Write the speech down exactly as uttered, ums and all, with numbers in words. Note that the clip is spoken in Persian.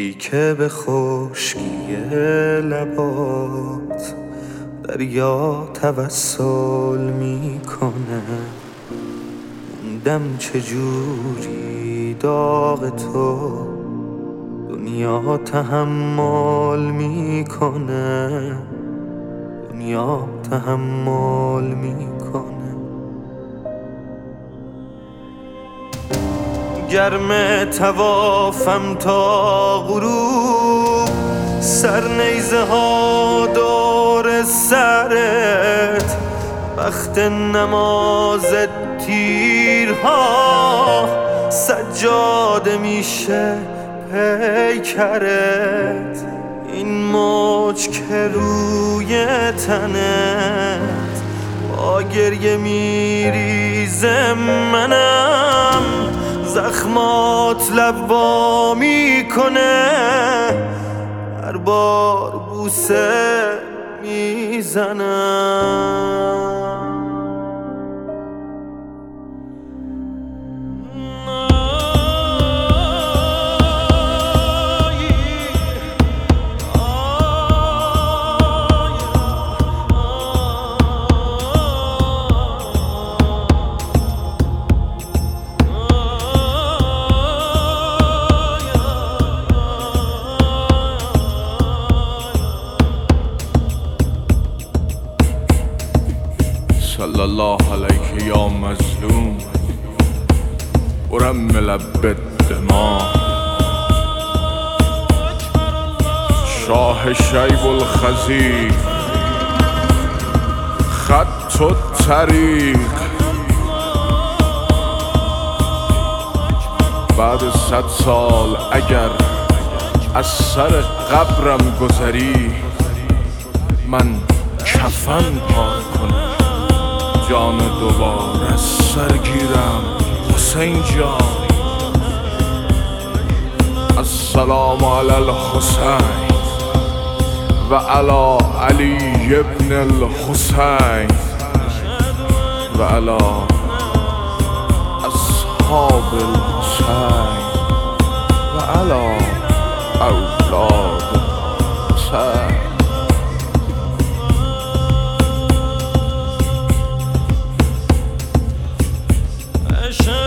موجی که به خشکی لبات دریا توسل میکنه، موندم چجوری داغ تو دنیا تحمل میکنه، دنیا تحمل میکنه. گرم توافم تا غروب، سر نیزه ها دور سرت، وقت نماز تیرها سجاده میشه پیکرت. این موج که روی تنت با گریه میریزه، منم زخمات لبوا میکنه، هر بار بوسه میزنم. صلی الله علیک یا مظلوم ورمل بالدماء، شاه شیب الخزی خط الطریق. بعد صد سال اگر از سر قبرم گذری، من کفن پار کنم، جان دوباره از سر گیرم. حسین جان السلام علی الحسین و علی علی ابن الحسین و علی اصحاب الحسین و علی اولاد الحسین. عشق